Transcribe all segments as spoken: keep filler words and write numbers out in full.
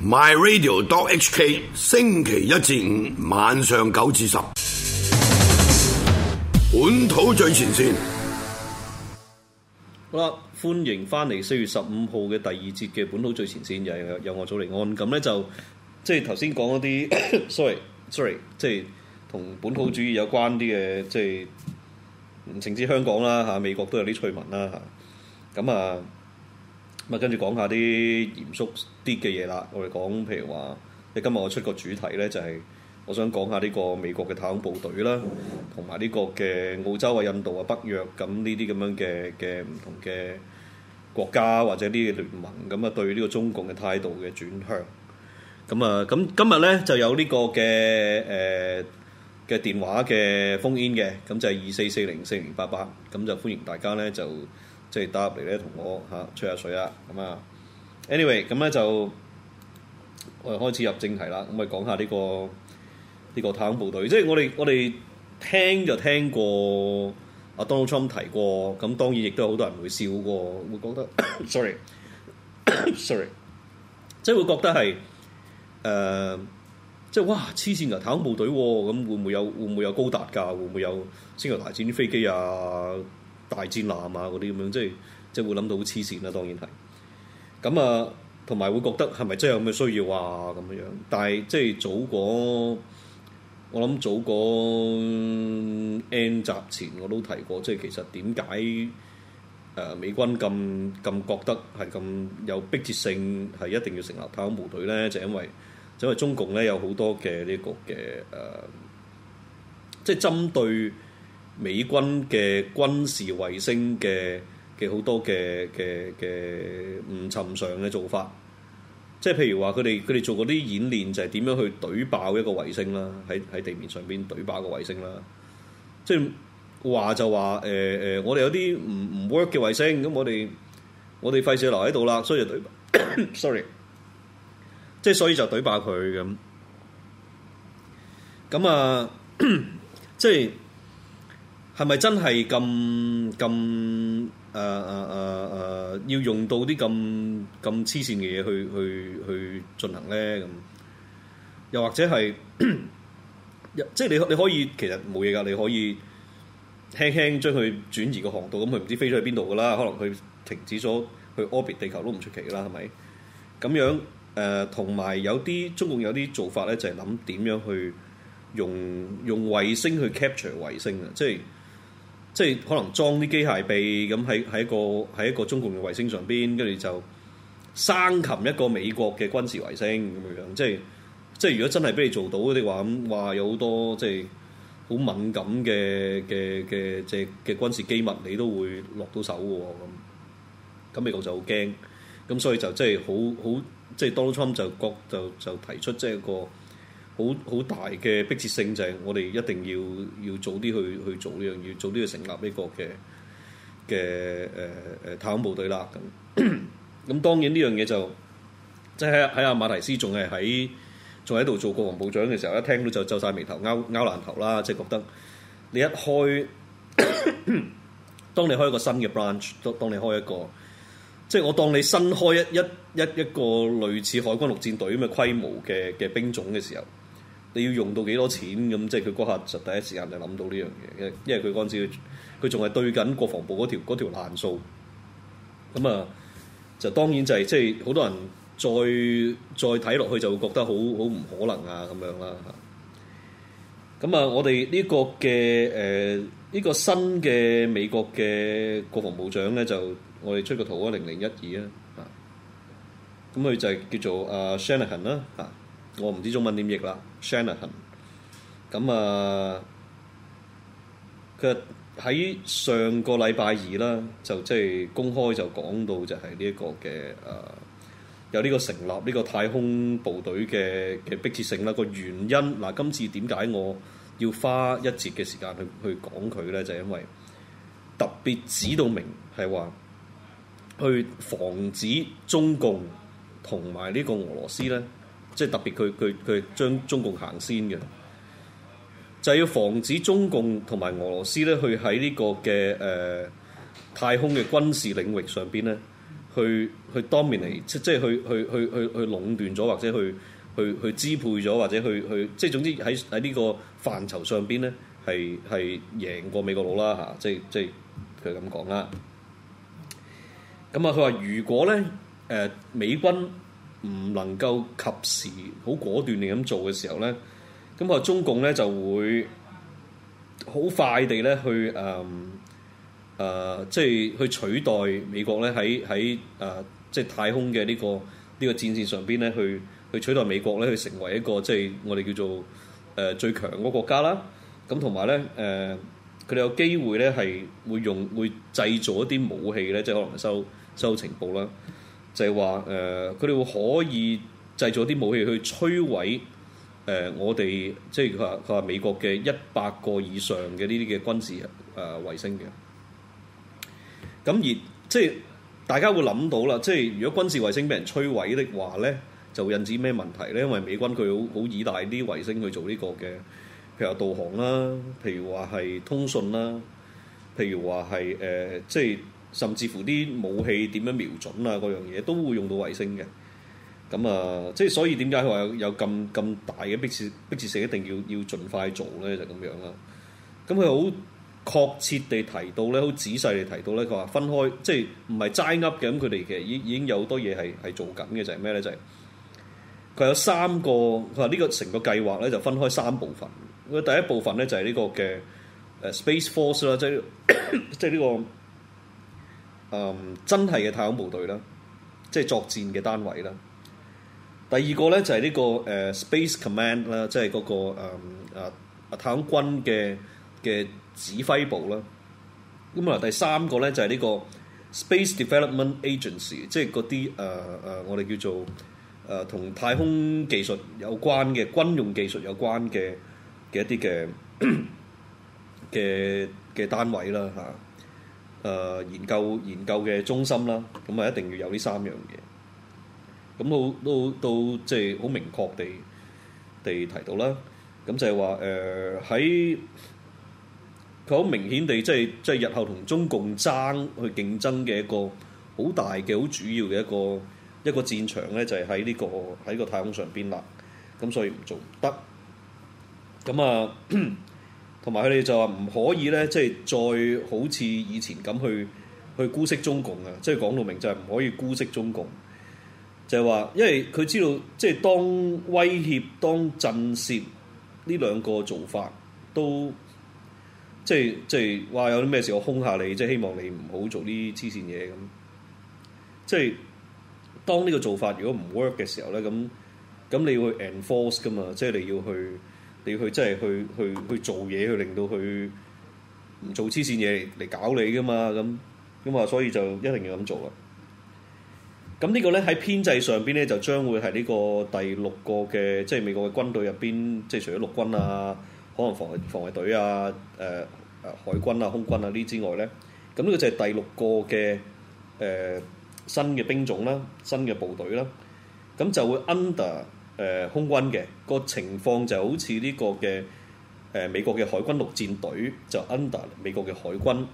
My Radio dot H K 星期一至五晚上九至十，本土最前線。 好啦，歡迎翻嚟四月十五號嘅第二節嘅本土最前線，又有，有我祖利安。咁咧就即係頭先講嗰啲，sorry sorry，即係同本土主義有關啲嘅，即係唔淨止香港啦嚇，美國都有啲趣聞啦嚇。咁啊〜咁啊，跟住講下啲嚴肅啲嘅嘢啦。我哋講譬如話，你今日我出個主題咧，就係、是、我想講下呢個美國嘅太空部隊啦，同埋呢個嘅澳洲啊、印度啊、北約咁呢啲咁樣嘅嘅唔同嘅國家或者呢啲聯盟咁啊，對呢個中共嘅態度嘅轉向。咁啊，咁今日咧就有呢個嘅誒嘅電話嘅phone in嘅，咁就係二四四零四零八八，咁就歡迎大家咧就。即係打入嚟咧，同我嚇吹下水啦。咁啊，anyway，咁咧就我哋開始入正題啦。咁咪講下呢個呢個太空部隊。即係我哋我哋聽就聽過阿 Donald Trump 提過，咁當然亦都有好多人會笑過，會覺得 sorry sorry，即係會覺得係誒、呃，即係哇黐線㗎太空部隊喎，咁會唔會有會唔會有高達㗎？會唔會有星球大戰啲飛機啊？大戰艦啊嗰啲咁樣，即係即係會諗到好黐線啦，當然係。咁啊，同埋會覺得係咪真係有咁嘅需要啊咁樣？但係即係早嗰，我諗早嗰 N 集前我都提過，即係其實點解誒美軍咁咁覺得係咁有迫切性，係一定要成立太空部隊咧？就係、因為就因為中共咧有好多嘅呢個嘅誒、呃，即係針對。美軍嘅軍事衛星嘅嘅好多嘅嘅嘅唔尋常嘅做法，即係譬如話佢哋佢哋做嗰啲演練就係點樣去懟爆一個衛星啦，喺喺地面上邊懟爆個衛星啦。即係話就話誒誒，我哋有啲唔唔 work 嘅衛星，咁我哋我哋費事留喺度啦，所以就懟，sorry，即係所以就懟爆佢咁。咁啊，即係。係咪真係咁咁誒誒誒誒要用到啲咁咁黐線嘅嘢去去去進行咧？咁又或者係即係你你可以其實冇嘢㗎，你可以輕輕將佢轉移個航道，咁佢唔知飛咗去邊度㗎啦？可能佢停止咗去 orbit 地球都唔出奇㗎啦，係咪？咁樣誒，同、呃、埋有啲中共有啲做法咧，就係諗點樣去用用衛星去 capture 衛星啊，即係。即係可能裝啲機械臂咁喺喺一個喺一個中共嘅衛星上邊，跟住就生擒一個美國嘅軍事衛星咁樣。即係即係如果真係俾你做到嘅話，咁話有好多即係好敏感嘅嘅嘅即係嘅軍事機密，你都會落到手嘅喎。咁咁美國就好驚，咁所以就即係好好即係 Donald Trump 就覺就就提出即係一個。好好大嘅迫切性就係我哋一定要要早啲去去做呢樣嘢，早啲去成立呢個嘅嘅誒誒太空部隊啦。咁咁當然呢樣嘢就即係喺阿馬提斯仲係喺仲喺度做國防部長嘅時候，一聽到就皺晒眉頭、拗拗爛頭啦，即係覺得你一開，當你開一個新嘅 branch，當當你開一個，即係我當你新開一一一一個類似海軍陸戰隊咁嘅規模嘅嘅兵種嘅時候。你要用到幾多錢咁？即係佢嗰下就第一時間就諗到呢樣嘢，因為佢嗰陣時佢仲係對緊國防部嗰條嗰條爛數，咁啊就當然就係即係好多人再再睇落去就會覺得好好唔可能啊咁樣啦嚇。咁啊，我哋呢個嘅誒呢個新嘅美國嘅國防部長咧，就我哋出個圖啊，零零一二啊嚇，咁佢就係叫做啊 Shanahan 啦嚇。我唔知中文點譯啦 Shanahan 咁啊，佢喺上個禮拜二啦，就即係公開就講到就係呢一個嘅誒、呃，有呢個成立呢個太空部隊嘅嘅迫切性啦。個原因嗱、呃，今次點解我要花一節嘅時間去去講佢咧？就係、是、因為特別指到明係話去防止中共同埋呢個俄羅斯咧。即係特別佢佢佢將中共行先嘅，就係、是、要防止中共同埋俄羅斯咧去喺呢個嘅誒、呃、太空嘅軍事領域上邊咧， 去去 dominate，即即係去去去去去壟斷咗，或者去去去支配咗，或者去去即係總之喺喺呢個範疇上邊咧，係係贏過美國佬啦嚇，即係即係佢咁講啦。咁啊，佢話如果咧誒、呃、美軍唔能夠及時好果斷地咁做嘅時候咧，咁啊中共咧就會好快地咧去誒誒、呃呃，即係去取代美國咧喺喺誒即係太空嘅呢、這個呢、這個戰線上邊咧，去去取代美國咧，去成為一個即係我哋叫做誒、呃、最強嗰個國家啦。咁同埋咧誒，佢、呃、哋有機會咧係會用會製造一啲武器咧，即係可能收收情報啦，就係話誒，佢、呃、哋會可以製造啲武器去摧毀誒、呃、我哋，即係佢話佢話美國嘅一百個以上嘅呢啲嘅軍事誒、呃、衛星嘅。咁而即係大家會諗到啦，即係如果軍事衛星俾人摧毀的話咧，就會引致咩問題咧？因為美軍佢好好依賴啲衛星去做呢個嘅，譬如話導航啦，譬如話係通訊啦，譬如話係誒，即係甚至乎啲武器點樣瞄準啊，嗰樣嘢都會用到衛星嘅。咁啊，即係所以點解佢話有有咁咁大嘅迫切迫切性，一定要要盡快做咧，就咁樣啦。咁佢好確切地提到咧，好仔細地提到咧，佢話分開，即係唔係齋噏嘅。咁佢哋其實已已經有好多嘢係係做緊嘅，就係咩咧？就係、是、佢有三個，佢話呢個成個計劃咧就分開三部分。佢第一部分咧就係、是、呢個嘅誒 Space Force 啦，即係即係呢個誒、嗯、真係嘅太空部隊啦，即係作戰嘅單位啦。第二個咧就係、是、呢、這個誒、呃、Space Command 啦，即係嗰個誒啊啊太空軍嘅嘅指揮部啦。咁啊第三個咧就係、是、呢個 Space Development Agency，即係嗰啲誒誒我哋叫做誒同、呃、太空技術有關嘅軍用技術有關嘅嘅一啲嘅嘅嘅單位啦嚇。誒、呃、研究研究嘅中心啦，咁啊一定要有呢三樣嘢。咁都都都即係好明確地地提到啦。咁就係話誒喺佢好明顯地即係即係日後同中共爭去競爭嘅一個好大嘅好主要嘅一個一個戰場咧，就係喺呢個喺個太空上邊啦。咁所以唔做唔得。咁啊，同埋佢哋就話唔可以咧，即係再好似以前咁去去姑息中共啊！即係講到明就係唔可以姑息中共。就係話，因為佢知道，即係當威脅、當震懾呢兩個做法，都即係即係話有啲咩事我兇下你，即係希望你唔好做啲黐線嘢咁。即係當呢個做法如果唔 work 嘅時候咧，咁咁你要去 enforce 噶嘛，即係你要去你要去即係去去去做嘢，去令到佢唔做黐線嘢嚟搞你噶嘛，咁咁啊，所以就一定要咁做啦。咁呢個咧喺編制上邊咧，就將會係呢個第六個嘅，即係美國嘅軍隊入邊，即係除咗陸軍啊，可能防衛防衛隊啊、誒、呃、誒海軍啊、空軍啊呢之外咧，咁呢個就係第六個嘅誒、呃、新嘅兵種啦、新嘅部隊啦，咁就會 under 誒、呃、空軍嘅個情況就好似呢個嘅誒、呃、美國嘅海軍陸戰隊就 under 美國嘅海軍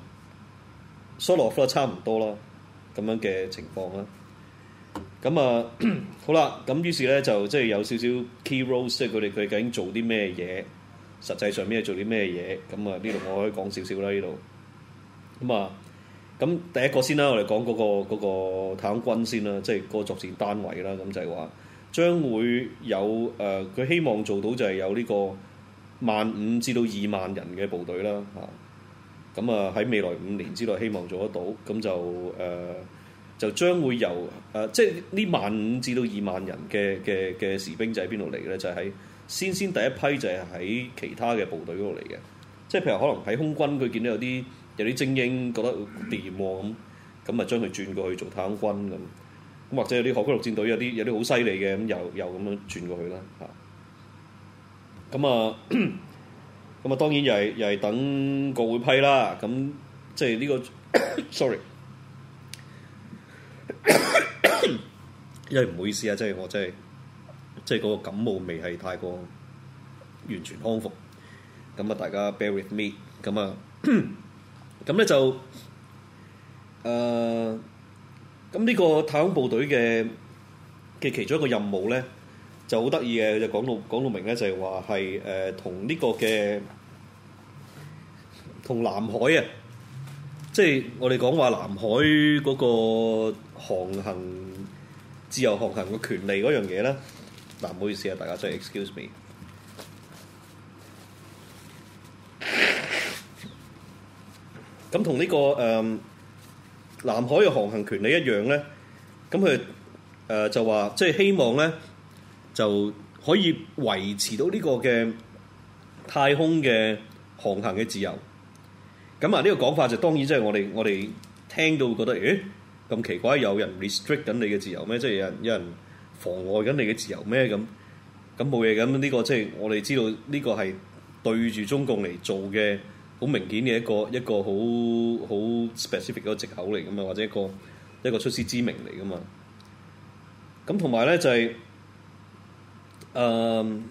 sort of 啦，差唔多啦咁樣嘅情況啦。咁啊，好啦，咁於是咧就即係有少少 key roles，即係佢哋佢究竟做啲咩嘢，實際上咩做啲咩嘢，咁啊呢度我可以講少少啦呢度。咁啊，咁第一個先啦，我哋講嗰個嗰個太空軍先啦，即係嗰個作戰單位啦，咁就係話將會有誒，佢、呃、希望做到就係有呢個萬五至到二萬人嘅部隊啦，嚇。咁啊喺未來五年之內希望做得到，咁就誒。呃就將會由誒、呃，即係呢萬五至到二萬人嘅嘅嘅士兵就喺邊度嚟嘅咧？就係、是、喺先先第一批就係喺其他嘅部隊嗰度嚟嘅，即係譬如可能喺空軍佢見到有啲有啲精英覺得掂喎咁，咁啊將佢轉過去做太空軍咁，咁或者有啲海軍陸戰隊有啲有啲好犀利嘅咁，又又咁樣轉過去啦嚇。咁啊，咁啊當然又係又係等國會批啦。咁即係呢、這個 sorry。因為唔好意思啊，即係我真係即係嗰個感冒未係太過完全康復，咁啊大家 bear with me，咁啊咁咧就誒咁呢個太空部隊嘅嘅其中一個任務咧，就好得意嘅，就講到講到明咧，就係話係誒同呢個嘅同南海啊，即係我哋講話南海嗰個航行自由航行嘅權利嗰樣嘢咧。嗱，唔好意思啊，大家真係 excuse me。咁同呢個誒、呃、南海嘅航行權利一樣咧，咁佢誒就話，即係希望咧就可以維持到呢個嘅太空嘅航行嘅自由。咁啊，呢個講法就當然即係我哋我哋聽到覺得，誒咁奇怪，有人 restrict 緊你嘅自由咩？即係有人有人妨礙緊你嘅自由咩？咁咁冇嘢咁，呢個即係我哋知道呢個係對住中共嚟做嘅好明顯嘅一個一個好好 specific 嗰個藉口嚟噶嘛，或者一個一個出師之名嚟噶嘛。咁同埋咧就係誒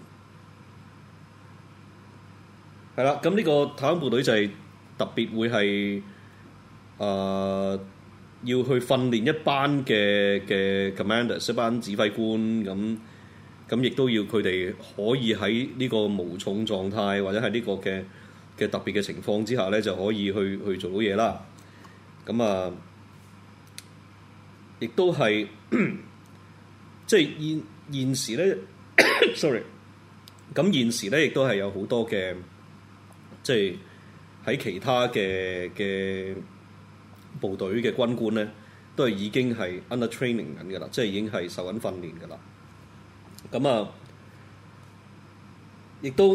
係啦，咁呢個太空部隊就係特別會係誒、呃、要去訓練一班嘅嘅 commanders， 一班指揮官咁。咁亦都要佢哋可以喺呢個無重狀態，或者係呢個嘅嘅特別嘅情況之下咧，就可以去去做到嘢啦。咁啊，亦都係即係現現時咧，sorry。咁現時咧，亦都係有好多嘅，即係喺其他嘅嘅部隊嘅軍官咧，都係已經係 under training 緊㗎啦，即係已經係受緊訓練㗎啦。咁啊，亦都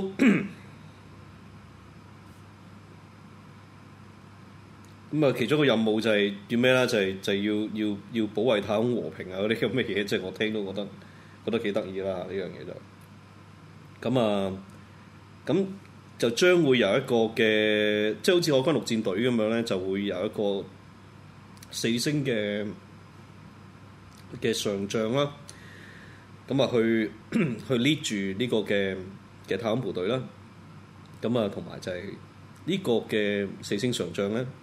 咁啊，其中一個任務就係叫咩咧？就係、是、就係、是、要要要保衛太空和平啊！嗰啲咁嘅嘢，即係我聽都覺得覺得幾得意啦！呢樣嘢就咁啊，咁就將會有一個嘅，即係好似海軍陸戰隊咁樣咧，就會有一個四星嘅嘅上將啦。咁啊，去去 lead 住呢個嘅嘅太空部隊啦。咁啊，同埋就係呢個嘅四星上將咧，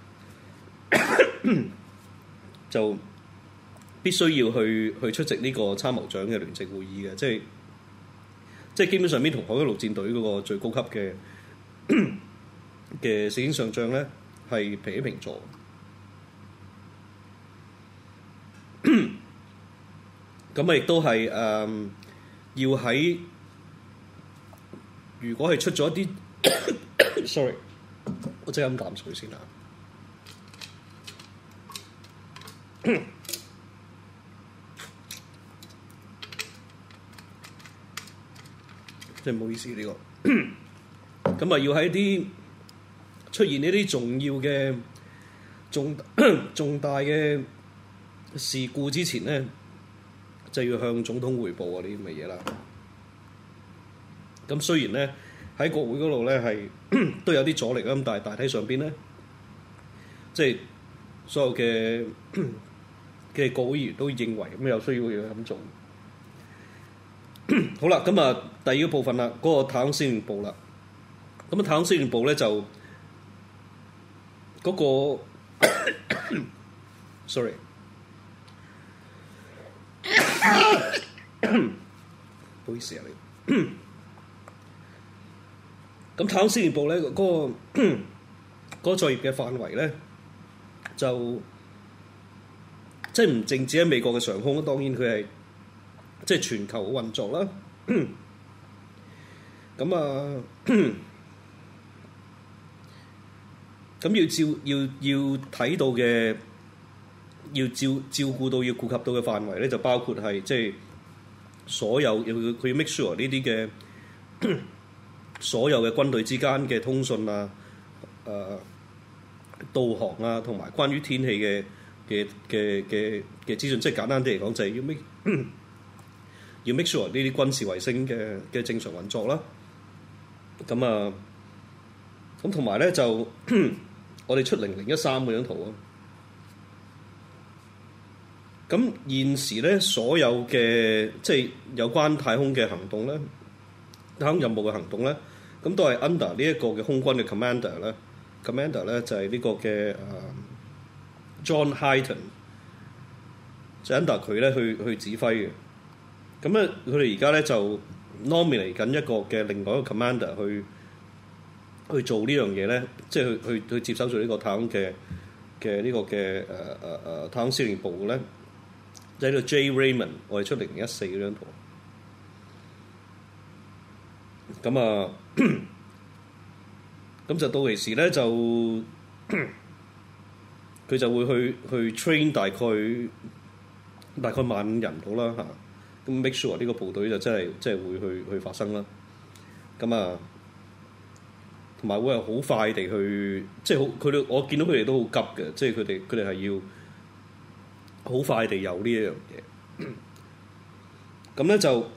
就必須要去去出席呢個參謀長嘅聯席會議嘅，即係即係基本上邊同海軍陸戰隊嗰個最高級嘅嘅四星上將咧係平起平坐。咁啊，亦都係誒、呃，要喺如果係出咗一啲，sorry，我即係飲啖水先啦。即係唔好意思呢、呢個。咁啊，要喺啲出現呢啲重要嘅重重大嘅事故之前咧，就要向總統彙報啊！呢啲咁嘅嘢啦。咁雖然咧喺國會嗰度咧係都有啲阻力啦，咁但係大體上邊咧，即係所有嘅嘅國會議員都認為咁有需要要咁做。好啦，咁啊第二個部分啦，嗰、那個太空司令部啦。咁啊太空司令部咧就嗰、那個，sorry。唔好意思啊，你咁太空司令部咧嗰、那個嗰、那個作業嘅範圍咧，就即係唔淨止喺美國嘅上空，當然佢係即係全球嘅運作啦。咁啊，咁要照要要睇到嘅。要照照顧到要顧及到嘅範圍咧，就包括係即係所有要佢要 make sure 呢啲嘅所有嘅軍隊之間嘅通訊啊、誒、呃、導航啊，同埋關於天氣嘅嘅嘅嘅嘅資訊，即係簡單啲嚟講，就係要 make 要 make sure 呢啲軍事衛星嘅嘅正常運作啦。咁啊，咁同埋咧就我哋出零零一三嗰張圖啊。咁現時咧，所有嘅即係有關太空嘅行動咧，太空任務嘅行動咧，咁都係 under 呢一個嘅空軍嘅 commander 咧 ，commander 咧就係呢個嘅誒 John Hyten 就 under 佢咧去去指揮嘅。咁咧佢哋而家咧就 nominate 緊一個嘅另外一個 commander 去去做呢樣嘢咧，即係去去去接手做呢個太空嘅嘅呢個嘅誒誒誒太空司令部咧，就係呢個 Jay Raymond， 我哋出零零一四嗰張圖。咁啊，咁就到期時咧就佢就會去去 train 大概大概萬五人到啦嚇。咁 make sure 呢個部隊就真係即係會去去發生啦。咁啊，同埋會係好快地去，即係好佢哋我見到佢哋都好急嘅，即係佢哋佢哋係要好快地有呢一樣嘢。咁咧就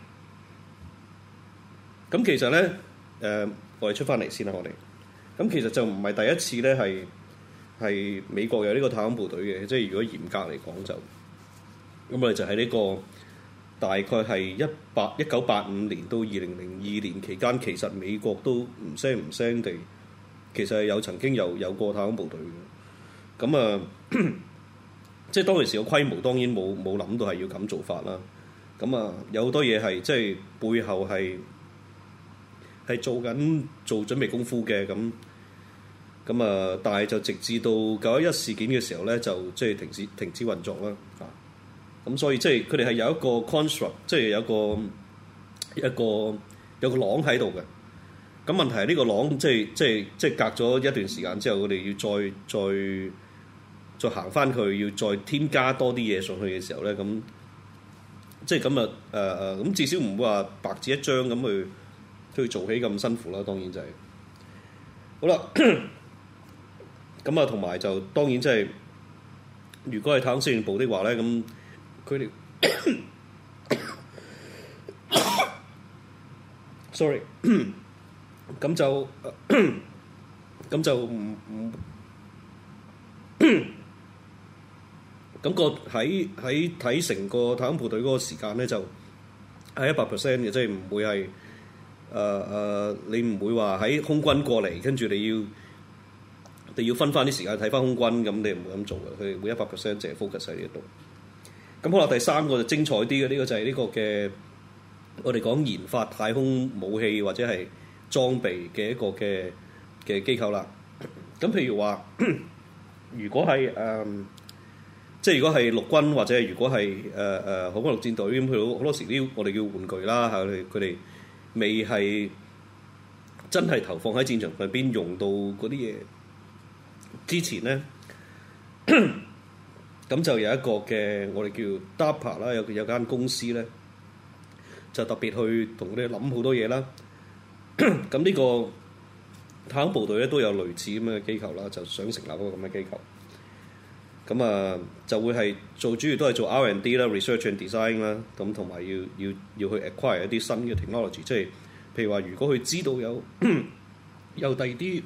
咁其實咧誒、呃，我哋出翻嚟先啦，我哋咁其實就唔係第一次咧，係係美國有呢個太空部隊嘅，即係如果嚴格嚟講就咁，我哋就喺呢、這個。大概係一八一九八五年到二零零二年期間，其實美國都唔聲唔聲地，其實係有曾經有有過太空部隊嘅。咁啊，即係當其時個規模當然冇冇諗到係要咁做法啦。咁啊，有好多嘢係即係背後係係做緊做準備功夫嘅。咁咁啊，但係就直至到九一一事件嘅時候咧，就即係停止停止運作啦。啊！咁所以即係佢哋係有一個 construct， 即係有一個一個有個廊喺度嘅。咁問題係呢個廊即係即係即係隔咗一段時間之後，我哋要再再再行翻去，要再添加多啲嘢上去嘅時候咧，咁即係咁啊誒誒，咁至少唔會話白紙一張咁去去做起咁辛苦啦。當然就係、是、好啦。咁啊，同埋就當然即係如果係太空司令部的話咧，咁佢哋，sorry，咁就咁就唔唔，咁個喺喺睇成個太空部隊嗰個時間咧，就係一百 percent 嘅，即係唔會係誒誒，你唔會話喺空軍過嚟，跟住你要你要分翻啲時間睇翻空軍，咁你唔會咁做嘅，佢會一百 percent 淨係 focus 喺呢度。咁好啦，第三個就精彩啲嘅，呢、這個就係呢個嘅我哋講研發太空武器或者係裝備嘅一個嘅嘅機構啦。咁譬如話，如果係誒、呃，即係如果係陸軍或者係如果係誒誒海軍陸戰隊咁，佢好多時啲我哋叫玩具啦嚇，佢哋佢哋未係真係投放喺戰場上邊用到嗰啲嘢之前咧。咁就有一個嘅，我哋叫 DARPA 啦，有有間公司咧，就特別去同佢哋諗好多嘢啦。咁呢個太空部隊咧都有類似咁嘅機構啦，就想成立一個咁嘅機構。咁啊，就會係做主要都係做 R and D 啦、research and design 啦，咁同埋要要要去 acquire 一啲新嘅 technology， 即係譬如話，如果佢知道有有第二啲。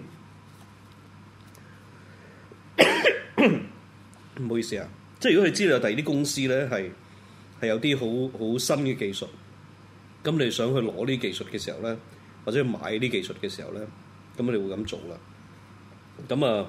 唔好意思啊，即係如果你知道有第二啲公司咧係係有啲好好新嘅技術，咁你想去攞呢啲技術嘅時候咧，或者去買呢啲技術嘅時候咧，咁你會咁做啦。咁啊，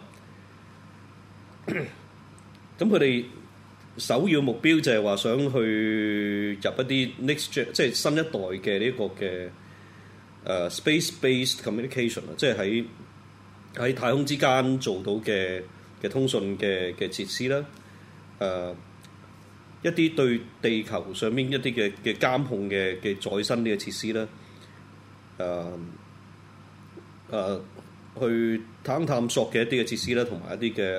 咁佢哋首要目標就係話想去入一啲 next gen，即係新一代嘅呢個嘅誒、uh, space-based communication 啊，即係喺喺太空之間做到嘅。嘅通訊嘅嘅設施啦，誒、呃、一啲對地球上面一啲嘅嘅監控嘅嘅再生啲嘅設施啦，誒、呃、誒、呃、去太空探索嘅一啲嘅設施啦，同埋一啲嘅誒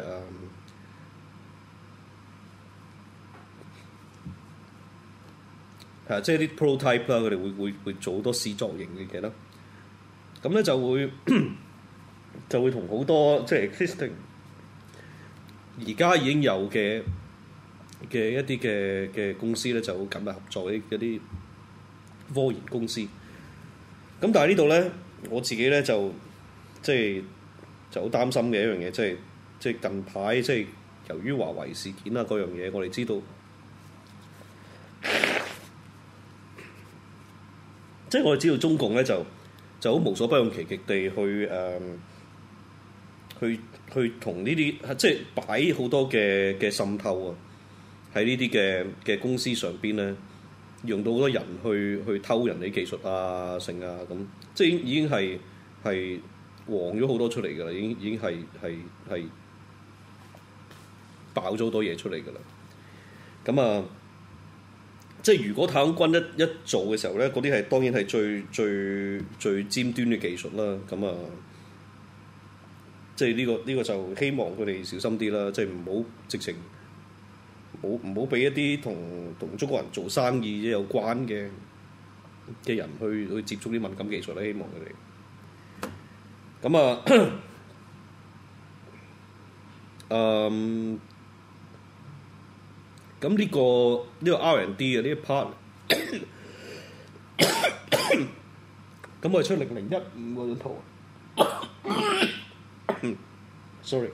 係即係啲 prototype 啦，佢哋會會會做好多試作型嘅嘢啦，咁咧就會就會同好多即係 existing。而家已經有嘅嘅一啲嘅嘅公司咧，就好緊密合作啲一啲科研公司。咁但係呢度咧，我自己咧就即係就好擔心嘅一樣嘢，即係即係近排即係由於華為事件啊嗰樣嘢，我哋知道，即係我哋知道中共咧就就好無所不用其極地去誒、呃、去。去同呢啲即係擺好多嘅嘅滲透啊， 喺呢啲嘅嘅公司上邊咧，用到好多人去去偷人哋技術啊、成啊咁，即係已經係係黃咗好多出嚟㗎啦，已經已經係係係爆咗好多嘢出嚟㗎啦。咁啊，即係如果太空軍一一做嘅時候咧，嗰啲係當然係最最最尖端嘅技術啦。咁啊，即係呢個呢個就希望佢哋小心啲啦，即係唔好直情唔好唔好俾一啲同同中國人做生意有關嘅嘅人去去接觸啲敏感技術啦。希望佢哋。咁啊，嗯，咁呢個呢個 R and D 嘅呢一 part， 咁我哋出零零一五嗰張圖，sorry，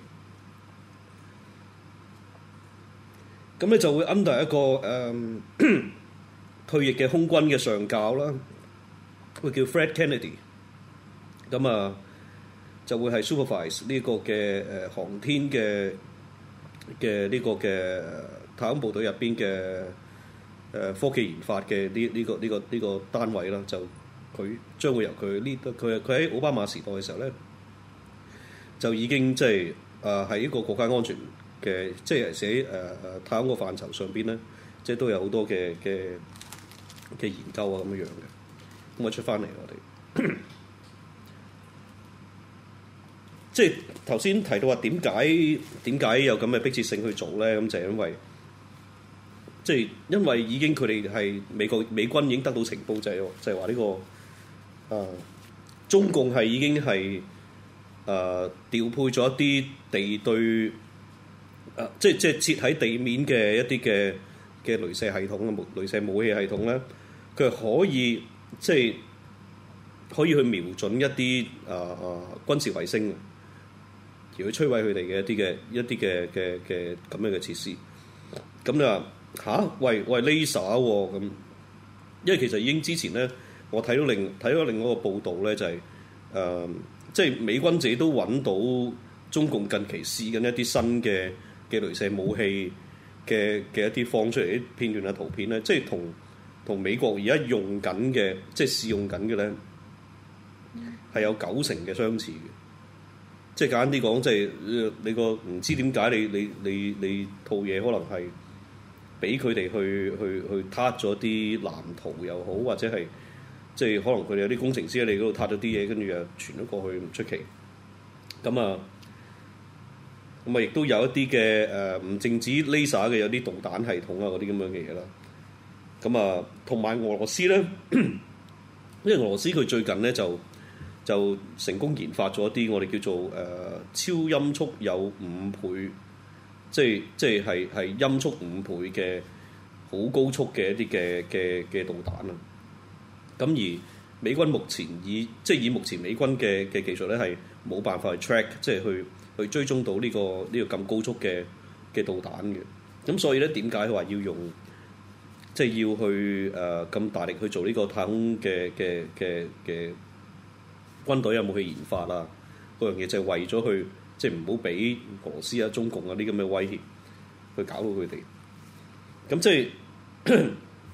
咁咧就會 under 一個誒退役嘅空軍嘅上校啦，佢叫 Fred Kennedy， 咁啊。就會係 supervise 呢個嘅誒、呃、航天嘅嘅呢個嘅太空部隊入邊嘅誒科技研發嘅呢呢個呢、呢個呢、呢個單位啦，就佢將會由佢呢佢佢喺奧巴馬時代嘅時候咧，就已經即係誒喺呢個國家安全嘅即係寫誒誒、呃、太空個範疇上邊咧，即係都有好多嘅嘅嘅研究啊咁樣樣嘅，咁啊出翻嚟我哋。即係頭先提到話點解點解有咁嘅迫切性去做咧？咁就係因為即係因為已經佢哋係美國美軍已經得到情報，就係就係話呢個誒、呃、中共係已經係誒、呃、調配咗一啲地對誒、呃、即係即係設喺地面嘅一啲嘅嘅雷射系統啊，雷射武器系統咧，佢係可以即係可以去瞄準一啲誒誒軍事衛星。而去摧毀佢哋嘅一啲嘅一啲嘅嘅嘅咁樣嘅設施，咁你話吓？喂喂 laser 喎咁，因為其實已經之前咧，我睇到另睇到另外一個報導咧，就係、是、誒、呃，即係美軍自己都揾到中共近期試緊一啲新嘅嘅雷射武器嘅嘅一啲放出嚟啲片段啊圖片咧，即係同同美國而家用緊嘅即係試用緊嘅咧，係有九成嘅相似嘅。即係簡單啲講，即係你個唔知點解你你你你套嘢可能係俾佢哋去去去撻咗啲藍圖又好，或者係即係可能佢哋有啲工程師喺你嗰度撻咗啲嘢，跟住又傳咗過去唔出奇。咁啊，咁啊，亦都有一啲嘅誒唔淨止 laser 嘅，有啲導彈系統啊嗰啲咁樣嘅嘢啦。咁啊，同埋俄羅斯咧，因為俄羅斯佢最近咧就。就成功研發咗一啲我哋叫做誒、呃、超音速有五倍，即係即係係係音速五倍嘅好高速嘅一啲嘅嘅嘅導彈啊！咁而美軍目前以即係以目前美軍嘅嘅技術咧，係冇辦法去 track，即係去去追蹤到呢、呢個呢、呢個咁高速嘅嘅導彈嘅。咁所以咧，點解佢話要用即係要去誒咁、呃、大力去做呢個太空嘅嘅嘅嘅？軍隊有冇去研發啊？嗰樣嘢就係為咗去，即係唔好俾俄羅斯啊、中共啊啲咁嘅威脅，去搞到佢哋。咁即係誒、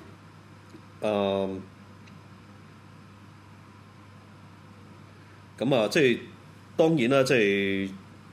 呃，咁啊，即係當然啦，即係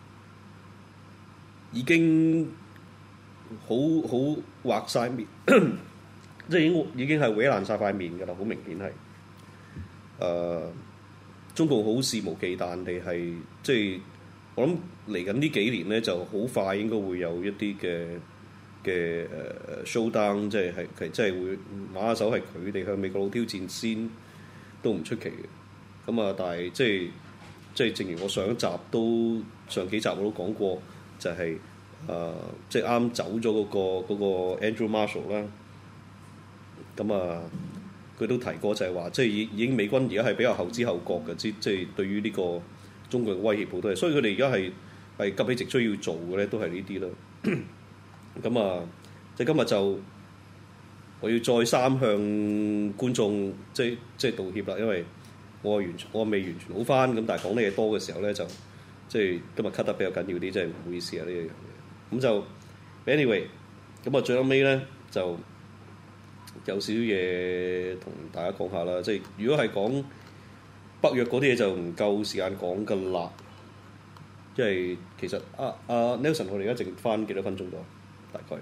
已經好好畫晒面，即係已經已經係毀爛晒塊面㗎啦，好明顯係誒。呃中共好肆無忌憚地係，即係我諗嚟緊呢幾年咧，就好快應該會有一啲嘅嘅誒 showdown，即係係係即係會馬下手係佢哋向美國佬挑戰先，都唔出奇嘅。咁啊，但係即係即係正如我上一集都上幾集我都講過，就係、是、誒、呃、即係啱走咗嗰、那個嗰、那個 Andrew Marshall 啦。咁啊。佢都提過就係話，即係已已經美軍而家係比較後知後覺嘅，即即係對於呢個中國嘅威脅好多，所以佢哋而家係係急起直追要做嘅咧，都係呢啲啦。咁啊，即係今日就我要再三向觀眾即係即係道歉啦，因為我完全我未完全好翻，咁但係講啲嘢多嘅時候咧，就即係今日咳得比較緊要啲，真係唔好意思啊呢樣嘢。咁就 anyway， 咁啊，最後尾咧就有少少嘢同大家講下啦。即係如果係講北約嗰啲嘢就唔夠時間講噶啦，因為其實啊啊 Nelson，我哋而家剩翻幾多分鐘咗？大概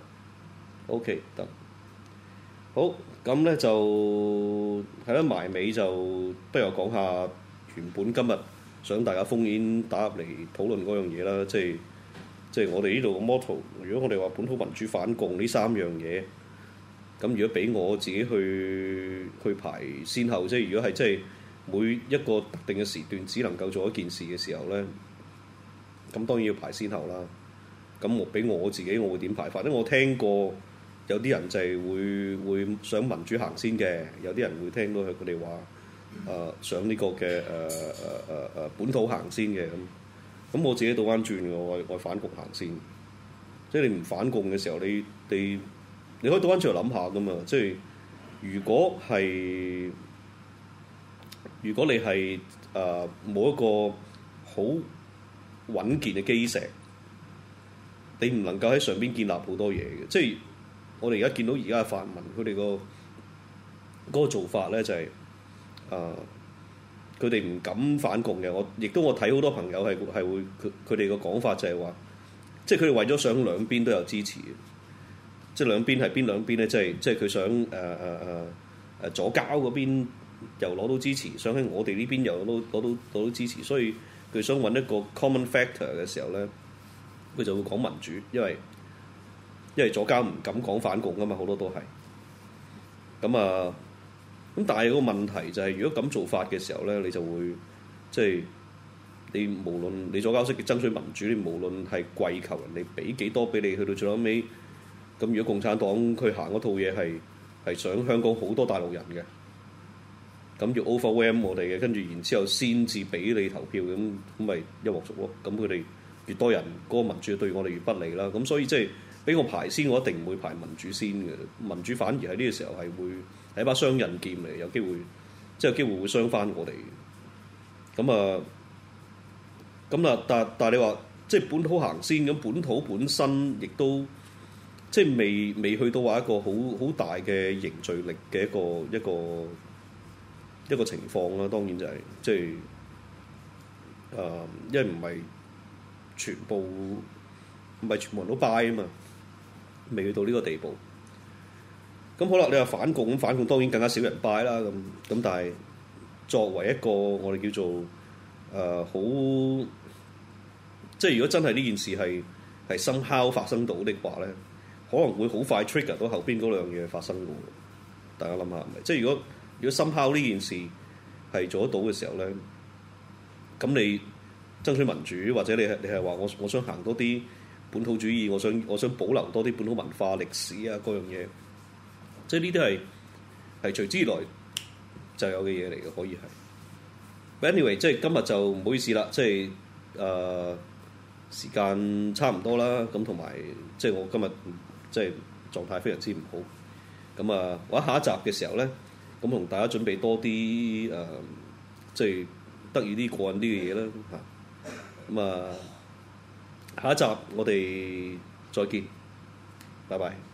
OK 得。好，咁咧就係啦，埋尾就不如我講下原本今日想大家烽煙打入嚟討論嗰樣嘢啦，即係即係我哋呢度嘅 motto。如果我哋話本土民主反共呢三樣嘢，咁如果俾我自己去去排先後，即係如果係即係每一個特定嘅時段只能夠做一件事嘅時候咧，咁當然要排先後啦。咁我俾我自己，我會點排法？因為我聽過。有啲人就係會會想民主行先嘅，有啲人會聽到佢佢哋話誒想呢個嘅誒誒誒誒本土行先嘅咁。咁我自己倒翻轉嘅，我我反共行先。即係你唔反共嘅時候，你你你可以倒翻轉嚟諗下噶嘛。即係如果係如果你係誒冇一個好穩健嘅基石，你唔能夠喺上邊建立好多嘢嘅，即係。我哋而家見到而家嘅泛民，佢哋個嗰個做法咧就係、是、誒，佢哋唔敢反共嘅。我亦都我睇好多朋友係係會佢佢哋個講法就係話，即係佢哋為咗想兩邊都有支持，即係兩邊係邊兩邊咧？即係即係佢想誒誒誒誒左膠嗰邊又攞到支持，想喺我哋呢邊又攞攞到攞到支持，所以佢想揾一個 common factor 嘅時候咧，佢就會講民主，因為。因為左膠唔敢講反共㗎嘛，好多都係咁啊。咁但係個問題就係、是，如果咁做法嘅時候咧，你就會即係、就是、你無論你左膠式嘅爭取民主，你無論係跪求人哋俾幾多俾你，去到最後尾咁，如果共產黨佢行嗰套嘢係係想香港好多大陸人嘅，咁要 overwhelm 我哋嘅，跟住然之後先至俾你投票，咁咁咪一鑊熟咯。咁佢哋越多人，嗰、那個民主對我哋越不利啦。咁所以即係。俾我排先，我一定唔會排民主先嘅。民主反而喺呢個時候係會係一把雙刃劍嚟，有機會即係有機會會傷翻我哋。咁啊，咁啊，但但係你話即係本土行先，咁本土本身亦都即係未未去到話一個好好大嘅凝聚力嘅一個一個一個情況啦。當然就係、是、即係誒、呃，因為唔係全部唔係全部人都 buy 啊嘛。未去到呢個地步，咁好啦。你話反共咁反共，當然更加少人 buy 啦。咁咁，但係作為一個我哋叫做誒好、呃，即係如果真係呢件事係係 somehow 發生到的話咧，可能會好快 trigger 到後邊嗰兩樣嘢發生嘅。大家諗下係咪？即係如果如果 somehow 呢件事係做得到嘅時候咧，咁你爭取民主，或者你係你係話我我想行多啲。本土主義，我想我想保留多啲本土文化歷史啊，嗰樣嘢，即係呢啲係係隨之而來就有嘅嘢嚟嘅，可以係。But anyway，即係今日就唔好意思啦，即係誒、呃、時間差唔多啦，咁同埋即係我今日即係狀態非常之唔好，咁啊，我喺下一集嘅時候咧，咁同大家準備多啲誒、呃，即係得意啲過癮啲嘅嘢啦嚇，咁啊。下一集我哋再見，拜拜。